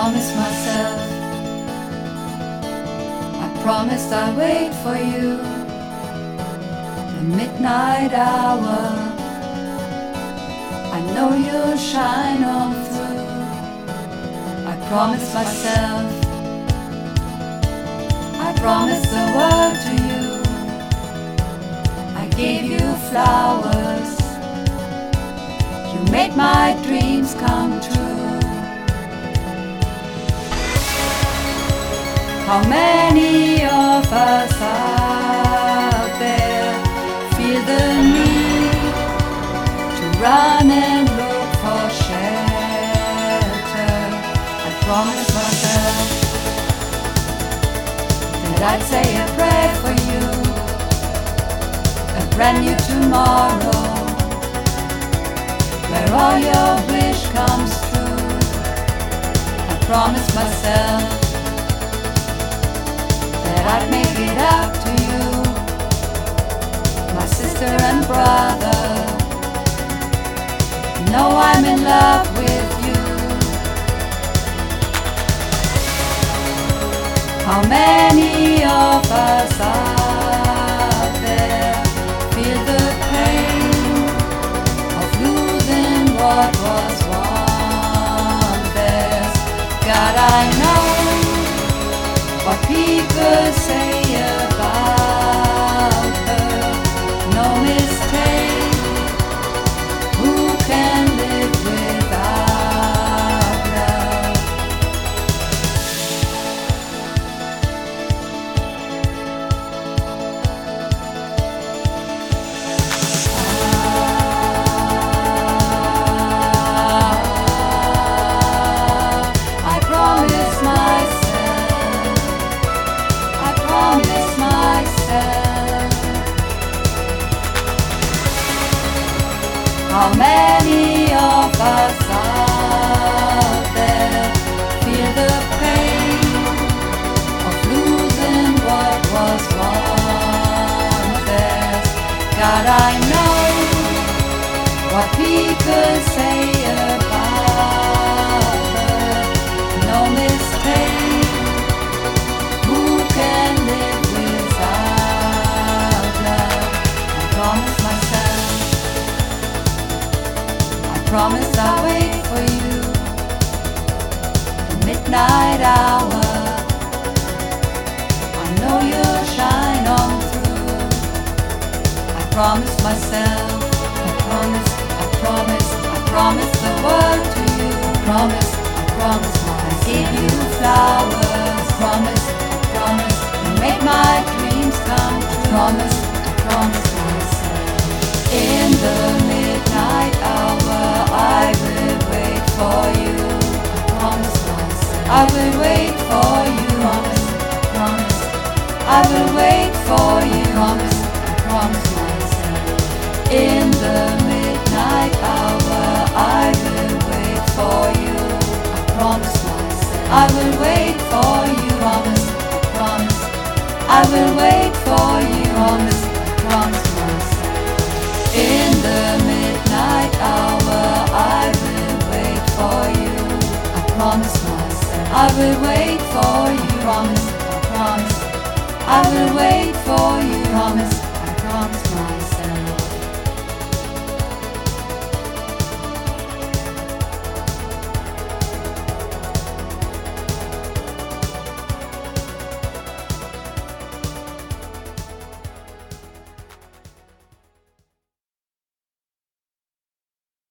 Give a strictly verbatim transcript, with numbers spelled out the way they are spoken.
promised myself, I promised I'd wait for you. The midnight hour, I know you'll shine on through. I promised myself, I promised the world to you. I gave you flowers, you made my dreams come true. How many of us out there feel the need to run and look for shelter? I promised myself that I'd say a prayer for you, a brand new tomorrow, where all your wish comes true. I promised myself that I'd make it up to you, my sister and brother. Know I'm in love with you. How many of us out there feel the pain of losing what was once theirs? God, I know what people say about her. No mistake, who can live without love? Ah, I promise myself, I promise myself. How many of us out there feel the pain of losing what was once theirs? God, I know what people say about her. No mistake, who can live without love? I promise myself, I promise I'll wait for you. The midnight hour, I know you'll shine on through. I promise myself, I promise, I promise, I promise the world to you. Promise, I promise, I gave you flowers. Promise, I promise, you make my dreams come true. Promise, I promise myself, in the midnight hour I will wait for you. I promise myself, I will wait for you. Promise, I promise, I will wait for you. Promise, I promise myself, in the midnight hour I will wait for you. I promise myself, I will wait for you. Promise, I promise, I will wait for you. Promise, I promise myself, in the midnight hour I will wait for you. I promise myself, I will wait for you. Promise, I promise, I will wait for you. Promise, I promise myself.